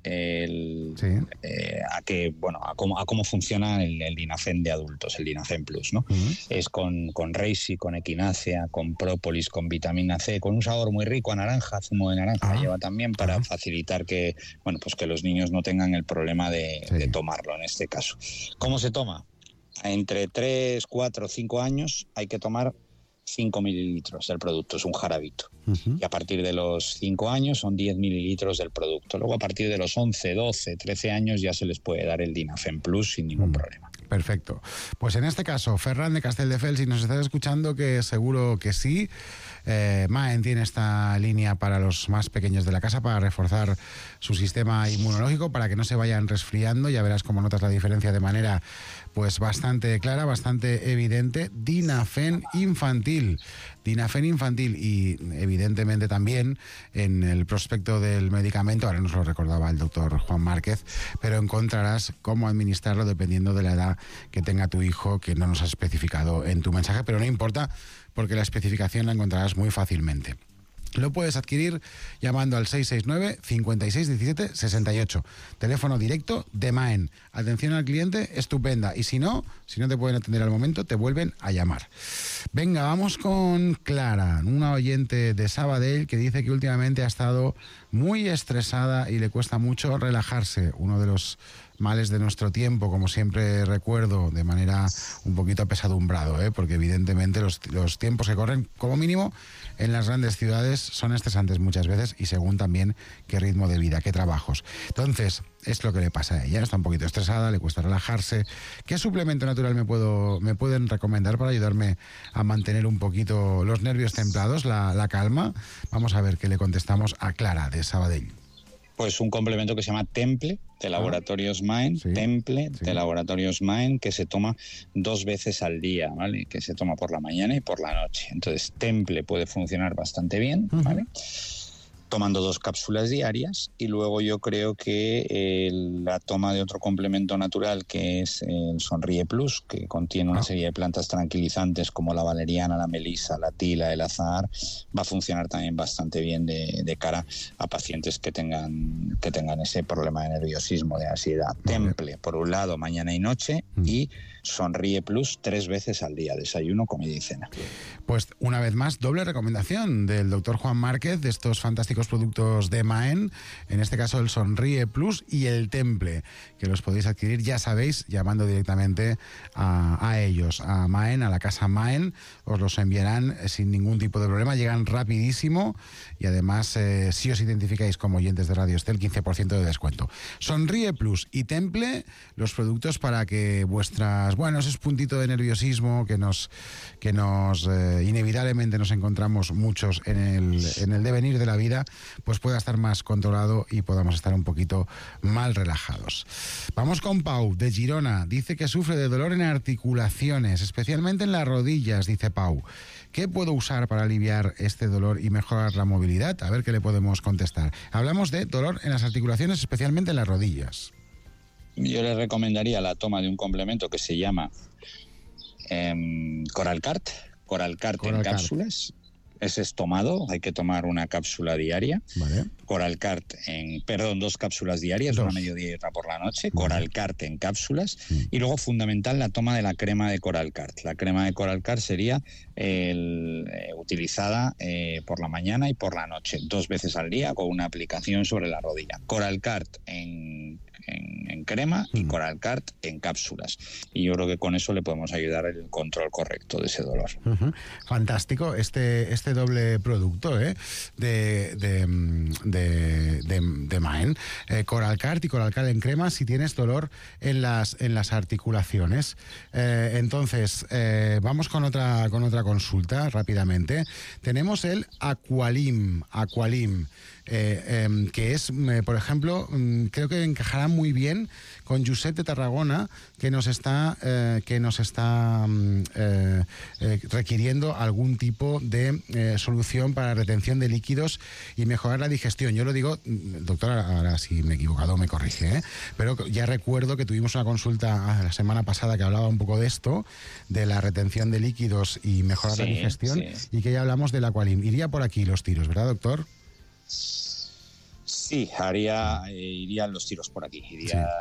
a cómo funciona el Dinafen de adultos, el Dinafen Plus, ¿no? Es con reishi, con equinácea, con própolis, con vitamina C, con un sabor muy rico a naranja, zumo de naranja lleva también para facilitar que los niños no tengan el problema de tomarlo en este caso. ¿Cómo se toma? Entre 3, 4, 5 años hay que tomar 5 mililitros del producto, es un jarabito. Y a partir de los 5 años son 10 mililitros del producto. Luego a partir de los 11, 12, 13 años ya se les puede dar el Dinafen Plus sin ningún problema. Perfecto. Pues en este caso, Ferran de Castelldefels, si nos estás escuchando, que seguro que sí, Maen tiene esta línea para los más pequeños de la casa, para reforzar su sistema inmunológico, para que no se vayan resfriando. Ya verás cómo notas la diferencia de manera pues bastante clara, bastante evidente. Dinafen infantil. Dinafen infantil, y evidentemente también en el prospecto del medicamento, ahora nos lo recordaba el doctor Juan Márquez, pero encontrarás cómo administrarlo dependiendo de la edad que tenga tu hijo, que no nos has especificado en tu mensaje, pero no importa, porque la especificación la encontrarás muy fácilmente. Lo puedes adquirir llamando al 669 56 17 68. Teléfono directo de Maen. Atención al cliente estupenda. Y si no te pueden atender al momento, te vuelven a llamar. Venga, vamos con Clara, una oyente de Sabadell que dice que últimamente ha estado muy estresada y le cuesta mucho relajarse. Uno de los males de nuestro tiempo, como siempre recuerdo, de manera un poquito apesadumbrado, porque evidentemente los tiempos que corren, como mínimo, en las grandes ciudades son estresantes muchas veces y según también qué ritmo de vida, qué trabajos. Entonces, es lo que le pasa a ella, está un poquito estresada, le cuesta relajarse. ¿Qué suplemento natural me pueden recomendar para ayudarme a mantener un poquito los nervios templados, la calma? Vamos a ver qué le contestamos a Clara de Sabadell. Pues un complemento que se llama Temple, de Laboratorios Maen, Temple, de Laboratorios Maen, que se toma 2 veces al día, ¿vale? Que se toma por la mañana y por la noche. Entonces, Temple puede funcionar bastante bien, ¿vale? Tomando 2 cápsulas diarias, y luego yo creo que la toma de otro complemento natural que es el Sonríe Plus, que contiene una serie de plantas tranquilizantes como la valeriana, la melisa, la tila, el azahar, va a funcionar también bastante bien de cara a pacientes que tengan ese problema de nerviosismo, de ansiedad. Temple, por un lado, mañana y noche, y Sonríe Plus 3 veces al día, desayuno, comida y cena. Pues una vez más, doble recomendación del doctor Juan Márquez de estos fantásticos productos de Maen, en este caso el Sonríe Plus y el Temple, que los podéis adquirir, ya sabéis, llamando directamente a ellos, a Maen, a la casa Maen, os los enviarán sin ningún tipo de problema, llegan rapidísimo y además si os identificáis como oyentes de Radio Estel, 15% de descuento. Sonríe Plus y Temple, los productos para que esos puntitos de nerviosismo que nos inevitablemente nos encontramos muchos en el devenir de la vida, pues pueda estar más controlado y podamos estar un poquito más relajados. Vamos con Pau, de Girona. Dice que sufre de dolor en articulaciones, especialmente en las rodillas, dice Pau. ¿Qué puedo usar para aliviar este dolor y mejorar la movilidad? A ver qué le podemos contestar. Hablamos de dolor en las articulaciones, especialmente en las rodillas. Yo le recomendaría la toma de un complemento que se llama Coralcart en cápsulas. Es tomado, hay que tomar una cápsula diaria. Vale. Coralcart 2 cápsulas diarias, una mediodía y otra por la noche. Coralcart en cápsulas. Y luego, fundamental, la toma de la crema de Coralcart. La crema de Coralcart sería utilizada por la mañana y por la noche, 2 veces al día, con una aplicación sobre la rodilla. Coralcart en crema y Coralcart en cápsulas. Y yo creo que con eso le podemos ayudar el control correcto de ese dolor. Fantástico este doble producto de Maen. Coralcart y Coralcart en crema si tienes dolor en las articulaciones. Entonces, vamos con otra consulta rápidamente. Tenemos el Aqualim. Que es, por ejemplo, creo que encajará muy bien con Josep de Tarragona, que nos está requiriendo algún tipo de solución para retención de líquidos y mejorar la digestión. Yo lo digo, doctor, ahora si me he equivocado me corrige, pero ya recuerdo que tuvimos una consulta la semana pasada que hablaba un poco de esto, de la retención de líquidos y mejorar la digestión, y que ya hablamos del Aqualim. Iría por aquí los tiros, ¿verdad, doctor? Sí, irían los tiros por aquí.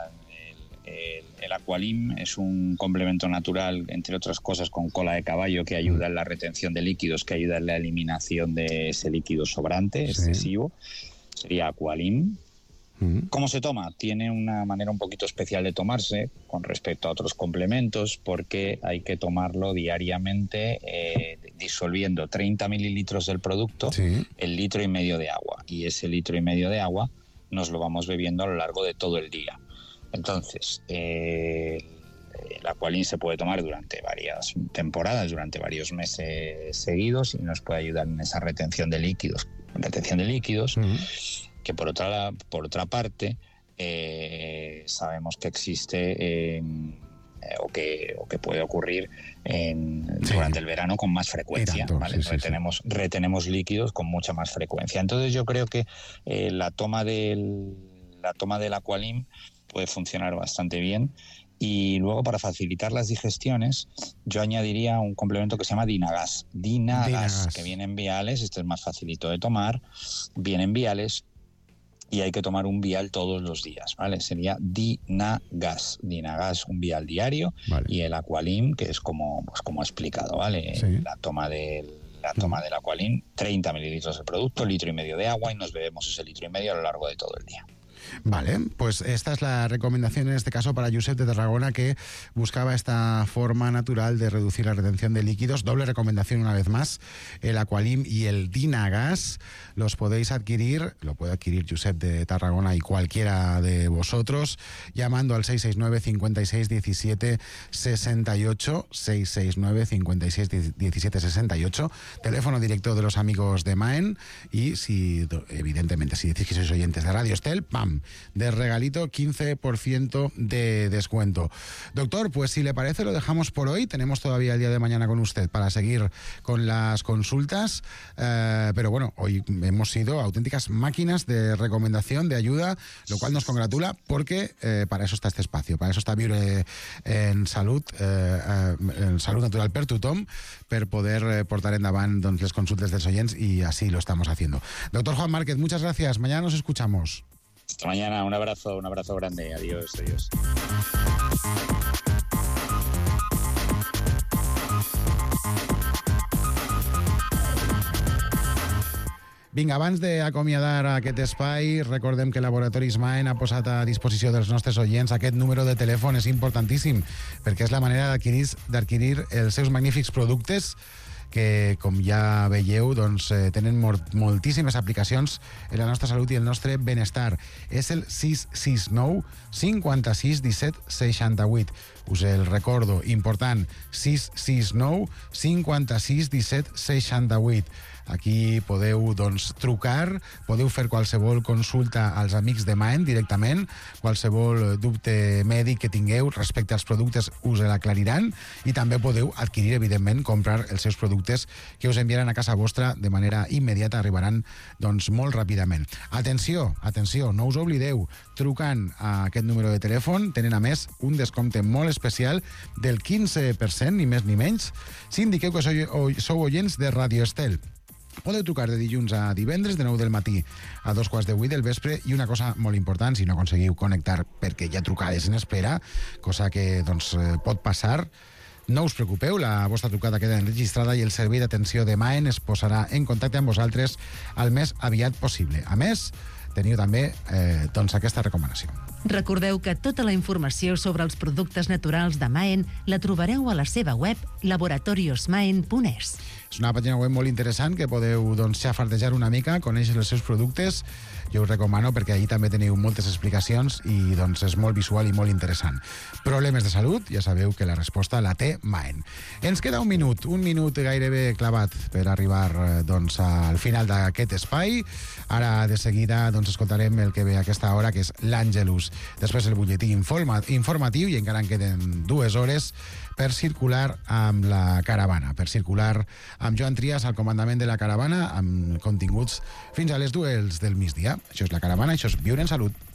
El Aqualim es un complemento natural, entre otras cosas, con cola de caballo, que ayuda en la retención de líquidos, que ayuda en la eliminación de ese líquido sobrante, excesivo. Sería Aqualim. ¿Cómo se toma? Tiene una manera un poquito especial de tomarse con respecto a otros complementos, porque hay que tomarlo diariamente disolviendo 30 mililitros del producto en 1,5 litros de agua. Y ese 1,5 litros de agua nos lo vamos bebiendo a lo largo de todo el día. Entonces, el Aqualim se puede tomar durante varias temporadas, durante varios meses seguidos, y nos puede ayudar en esa retención de líquidos. Que por otra parte sabemos que existe o que puede ocurrir durante el verano con más frecuencia, ¿vale? Retenemos líquidos con mucha más frecuencia. Entonces yo creo que la toma del Aqualim puede funcionar bastante bien Y luego, para facilitar las digestiones, yo añadiría un complemento que se llama Dinagas. Dinagas, que viene en viales, este es más facilito de tomar, viene en viales y hay que tomar un vial todos los días, ¿vale? Sería Dinagas. Dinagas, un vial diario, vale. Y el Aqualim, que es como he explicado, ¿vale? Sí. La toma del Aqualim, 30 mililitros del producto, 1,5 litros de agua y nos bebemos ese 1,5 litros a lo largo de todo el día. Vale, pues esta es la recomendación en este caso para Josep de Tarragona, que buscaba esta forma natural de reducir la retención de líquidos. Doble recomendación una vez más, el Aqualim y el Dinagas los podéis adquirir, lo puede adquirir Josep de Tarragona y cualquiera de vosotros, llamando al 669 56 17 68, 669 56 17 68, teléfono directo de los amigos de Maen, y evidentemente si decís que sois oyentes de Radio Estel, ¡pam!, de regalito, 15% de descuento. Doctor, pues si le parece lo dejamos por hoy. Tenemos todavía el día de mañana con usted para seguir con las consultas, pero bueno, hoy hemos sido auténticas máquinas de recomendación, de ayuda, lo cual nos congratula porque para eso está este espacio, para eso está Viure en Salut Natural per Tothom, per poder portar endavant doncs, les consultes dels oients, y así lo estamos haciendo. Doctor Juan Márquez, muchas gracias. Mañana nos escuchamos. Hasta mañana, un abrazo grande, adiós. Vinga, abans d'acomiadar aquest espai, recordem que Laboratoris Maen ha posat a disposició dels nostres oients aquest número de telèfon. És importantíssim, perquè és la manera d'adquirir els seus magnífics productes, que, com ja veieu, doncs, tenen moltíssimes aplicacions en la nostra salut i el nostre benestar. És el 669 56 17 68. Us el recordo, important, 669 56 17 68. Aquí podeu trucar, podeu fer qualsevol consulta als amics de Maen directament, qualsevol dubte mèdic que tingueu respecte als productes us l'aclariran, i també podeu adquirir, evidentment, comprar els seus productes que us enviaran a casa vostra de manera immediata, arribaran molt ràpidament. Atenció, no us oblideu, trucant a aquest número de telèfon tenen a més un descompte molt especial del 15%, ni més ni menys, si indiqueu que sou oients de Radio Estel. Podeu trucar de dilluns a divendres de 9 del matí a 2:15 del vespre, i una cosa molt important, si no aconseguiu connectar perquè hi ha trucades en espera, cosa que pot passar, no us preocupeu, la vostra trucada queda enregistrada i el servei d'atenció de Maen es posarà en contacte amb vosaltres el més aviat possible. A més, teniu també aquesta recomanació. Recordeu que tota la informació sobre els productes naturals de Maen la trobareu a la seva web laboratoriosmaen.es. És una pàgina web molt interessant que podeu xafardejar una mica, conèixer els seus productes. Jo us recomano perquè allí també teniu moltes explicacions i és molt visual i molt interessant. Problemes de salut, ja sabeu que la resposta la té Maen. Ens queda un minut gairebé clavat per arribar al final d'aquest espai. Ara de seguida escoltarem el que ve a aquesta hora, que és l'Àngelus. Després el butlletí informatiu, i encara en queden 2 hores per circular amb la caravana, per circular amb Joan Trias al comandament de la caravana, amb continguts fins a les 2 del migdia. Això és la caravana, això és Viure en Salut.